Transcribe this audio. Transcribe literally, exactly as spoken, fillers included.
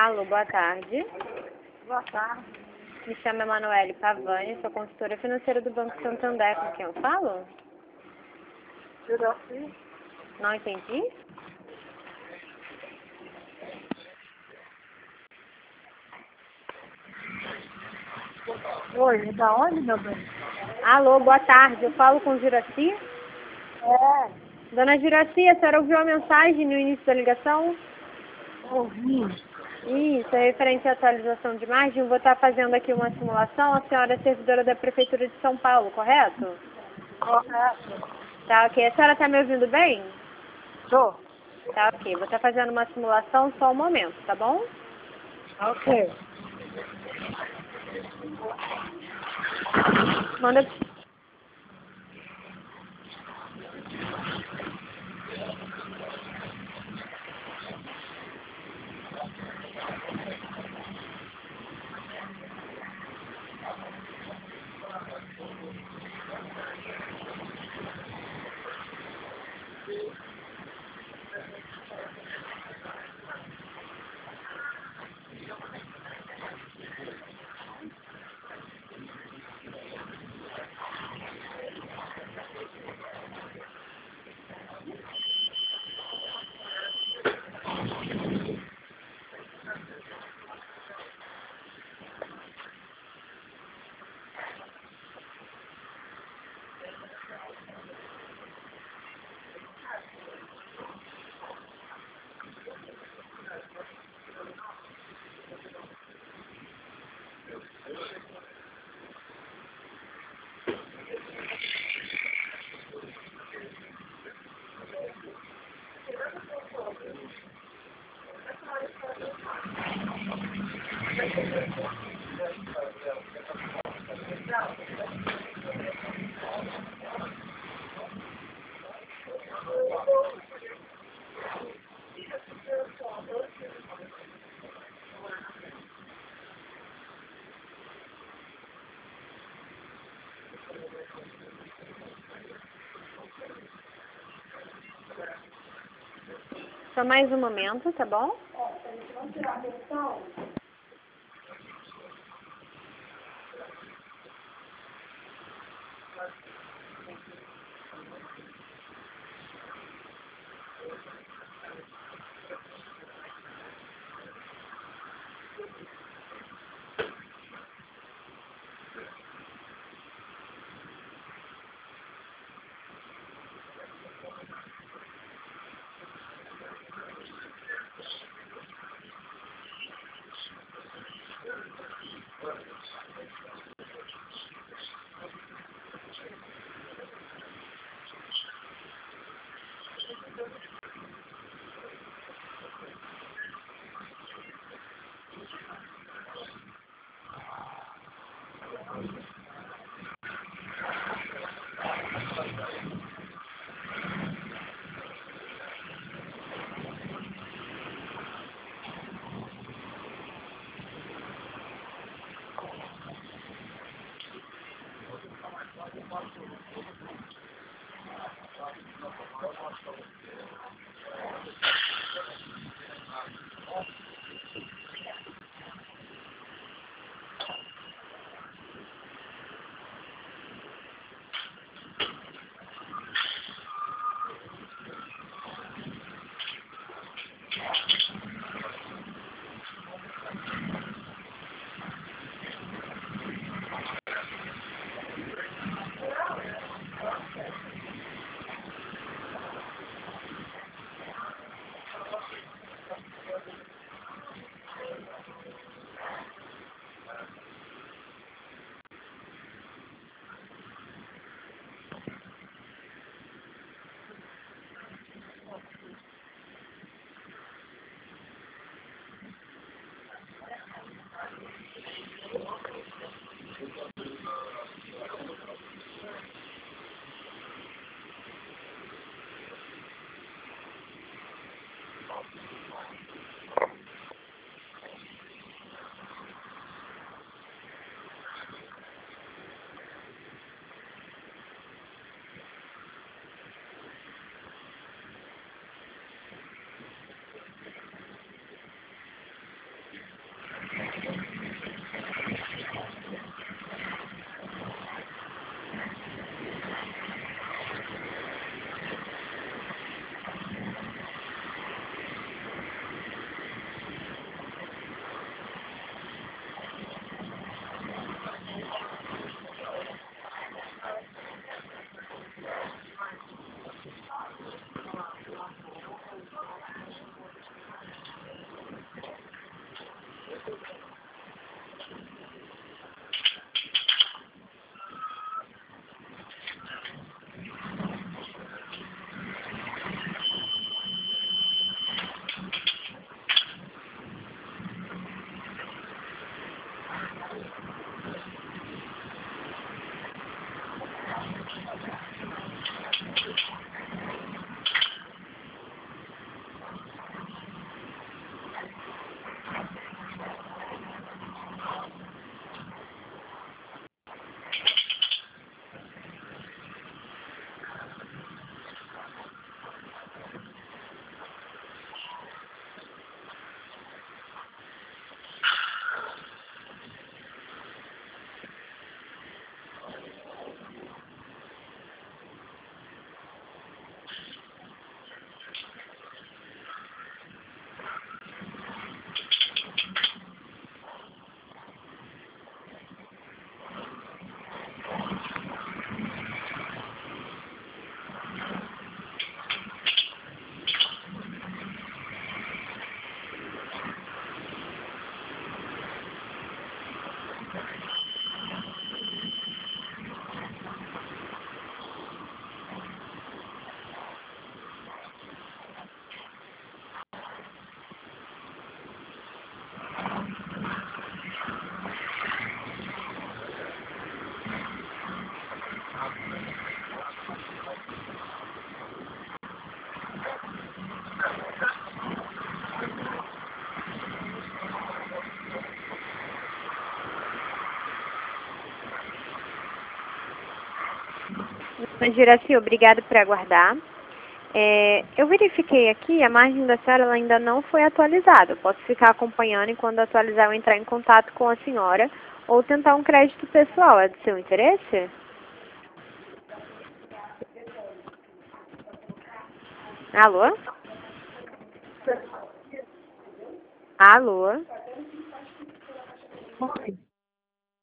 Alô, boa tarde. Boa tarde. Me chamo Emanuele Pavani, sou consultora financeira do Banco Santander. Com quem eu falo? Juraci. Não entendi? Oi, da onde, meu bem? Alô, boa tarde. Eu falo com Juraci? É, Dona Juraci, a senhora ouviu a mensagem no início da ligação? ouvi. Isso, é referente à atualização de margem. Vou estar fazendo aqui uma simulação. A senhora é servidora da Prefeitura de São Paulo, correto? Correto. Tá, ok. A senhora está me ouvindo bem? Tô. Tá, ok. Vou estar fazendo uma simulação só um momento, tá bom? Ok. Manda... Só mais um momento, tá bom? Vamos tirar a atenção? Juraci, obrigado por aguardar. É, eu verifiquei aqui, a margem da senhora ela ainda não foi atualizada. Eu posso ficar acompanhando e quando atualizar eu entrar em contato com a senhora ou tentar um crédito pessoal. É do seu interesse? Alô? Alô? Oi.